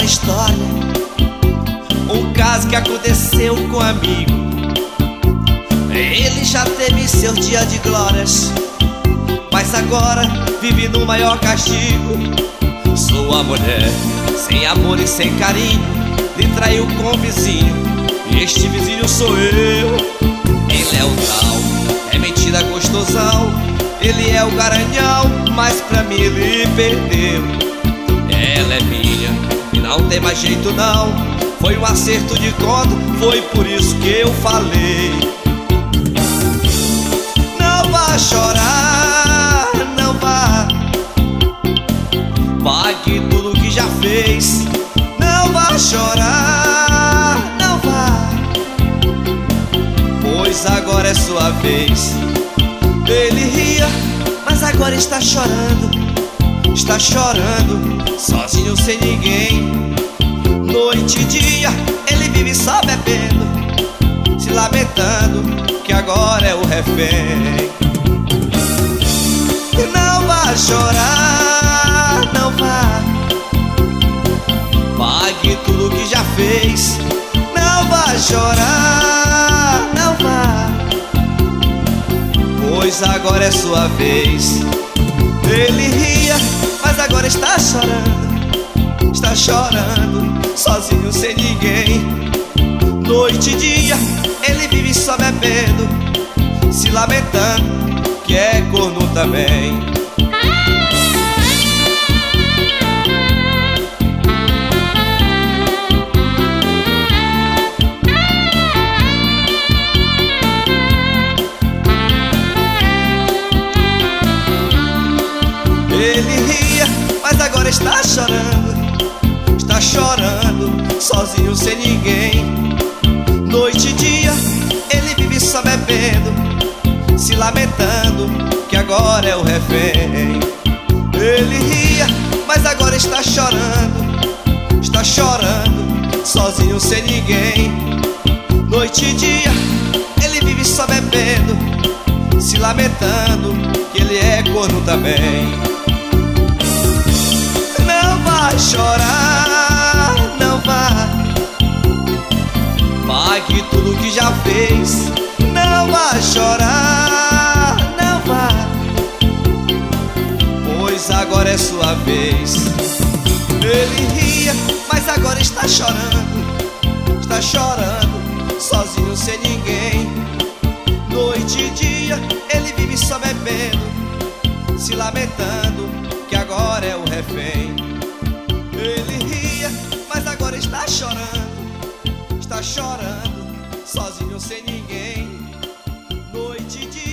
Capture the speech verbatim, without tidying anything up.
história, um caso que aconteceu com um amigo. Ele já teve seu dia de glórias, mas agora vive no maior castigo. Sua mulher, sem amor e sem carinho, lhe traiu com o vizinho, e este vizinho sou eu. Ele é o tal, é mentira gostosão, ele é o garanhão, mas pra mim ele perdeu. Ela é minha e não tem mais jeito não, foi um acerto de conta, foi por isso que eu falei. Não vá chorar, não vá, pague tudo que já fez. Não vá chorar, não vá, pois agora é sua vez. Ele ria, mas agora está chorando, está chorando, sozinho sem ninguém. Noite e dia, ele vive só bebendo, se lamentando que agora é o refém. Não vá chorar, não vá, pague tudo que já fez. Não vá chorar, não vá, pois agora é sua vez. Ele ria, mas agora está chorando, está chorando, sozinho sem ninguém. Noite e dia, ele vive só bebendo, se lamentando que é corno também. Ele ria, mas agora está chorando, está chorando, sozinho sem ninguém. Noite e dia, ele vive só bebendo, se lamentando que agora é o refém. Ele ria, mas agora está chorando, está chorando, sozinho sem ninguém. Noite e dia, ele vive só bebendo, se lamentando que ele é corno também. Não vai chorar, não vá, pague tudo que já fez. Não vai chorar, não vá, pois agora é sua vez. Ele ria, mas agora está chorando, está chorando, sozinho sem ninguém. Noite e dia, ele vive só bebendo, se lamentando que agora é o refém. Ele ria, mas agora está chorando, está chorando, sozinho sem ninguém. Noite e dia.